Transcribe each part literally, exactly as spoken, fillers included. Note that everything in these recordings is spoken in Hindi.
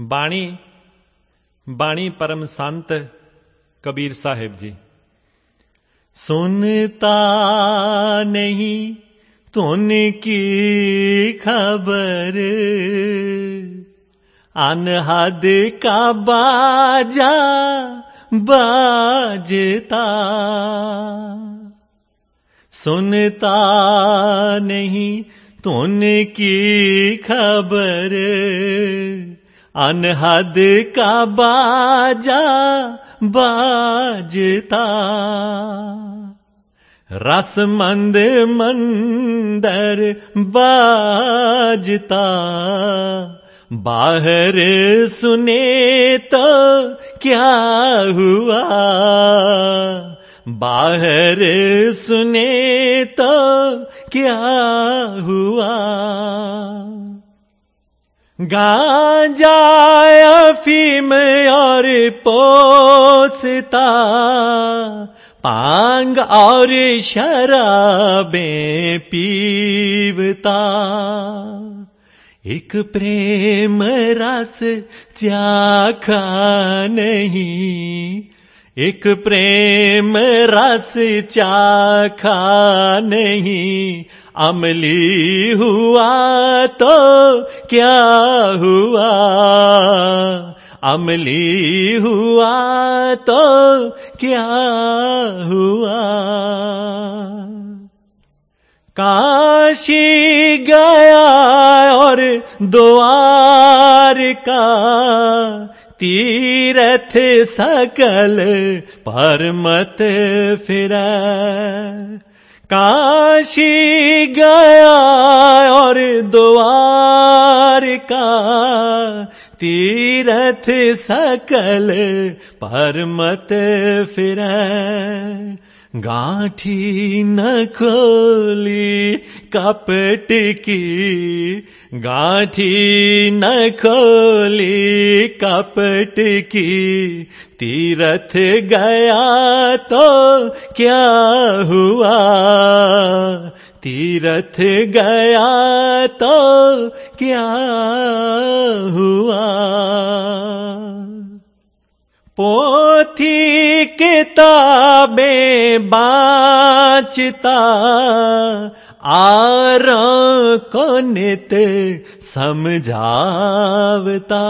बाणी बाणी परम संत कबीर साहिब जी। सुनता नहीं तुन की खबर, अनहद का बाजा बाजता। सुनता नहीं तुन की खबर, अनहद का बाजा बाजता। रसमंद मंदर बाजता, बाहर सुने तो क्या हुआ, बाहर सुने तो क्या हुआ। गांजा अफीम और पोसता, पांग और शराबें पीवता। एक प्रेम रस चाखा नहीं, एक प्रेम रस चाखा नहीं। अमली हुआ तो क्या हुआ, अमली हुआ तो क्या हुआ। काशी गया और द्वारका, तीरथ सकल पर मत फिरै। काशी गया और द्वारका, तीरथ सकल पर मत फिरै। गांठी न खोली कपट की, गांठी न खोली कपट की। तीरथ गया तो क्या हुआ, तीरथ गया तो क्या हुआ। पोथी किताबें बाँचता, आरों को नित समझावता।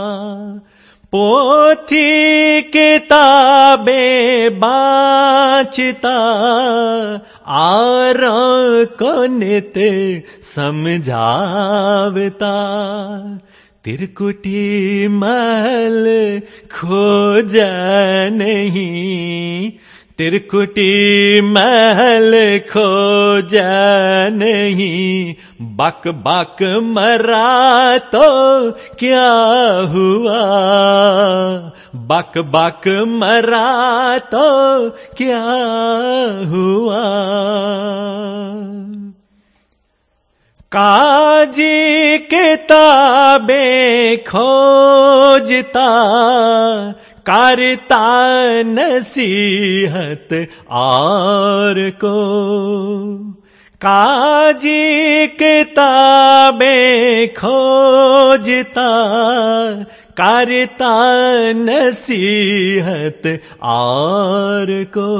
पोथी किताबें बाँचता, आरों को नित समझावता। तिरकुटी महल खोज नहीं, तिरकुटी महल खोज नहीं। बक बक मरा तो क्या हुआ, बक बक मरा तो क्या हुआ। काजी किताबें खोजता, करता नसीहत और को। काजी किताबें खोजता, करता नसीहत और को।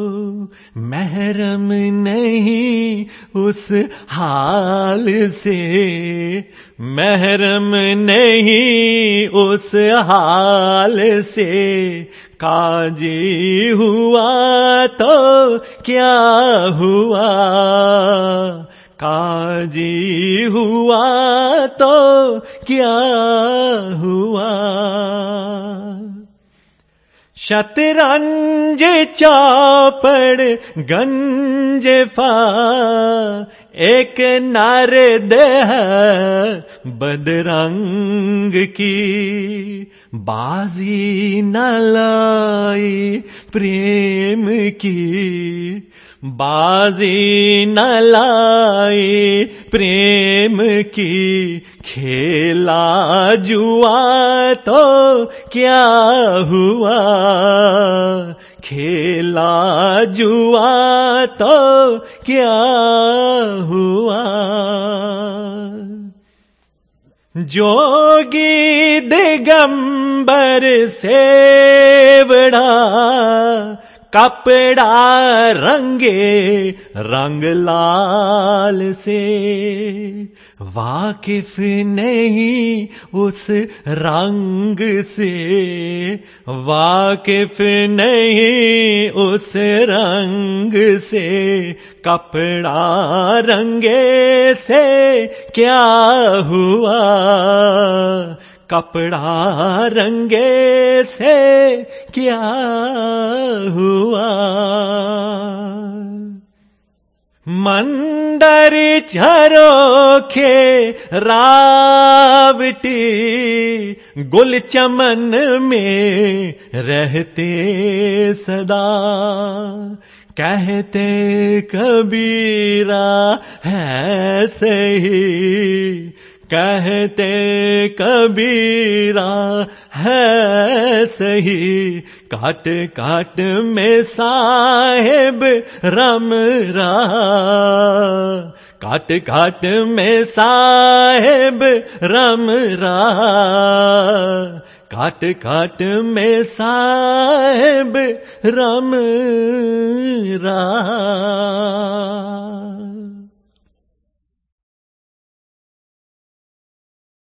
महरम नहीं उस हाल से, महरम नहीं उस हाल से। काजी हुआ तो क्या हुआ, काजी हुआ तो क्या हुआ। शतरंज चौपड़ गंजफा, एक नारद है बदरंग की। बाजी न लाई प्रेम की, बाजी न लाई प्रेम की। खेला जुआ तो क्या हुआ, खेला जुआ तो क्या हुआ। जोगी दिगंबर सेवड़ा कपड़ा रंगे रंग लाल से, वाकिफ नहीं उस रंग से, वाकिफ नहीं उस रंग से, कपड़ा रंगे से क्या हुआ, कपड़ा रंगे से क्या हुआ। मंदर झरोखे रावटी गुल चमन में रहते सदा, कहते कबीरा है सही, कहते कबीरा है सही, काट काट में साहेब रम रहा, काट काट में साहेब रम रहा, काट काट में साहेब रम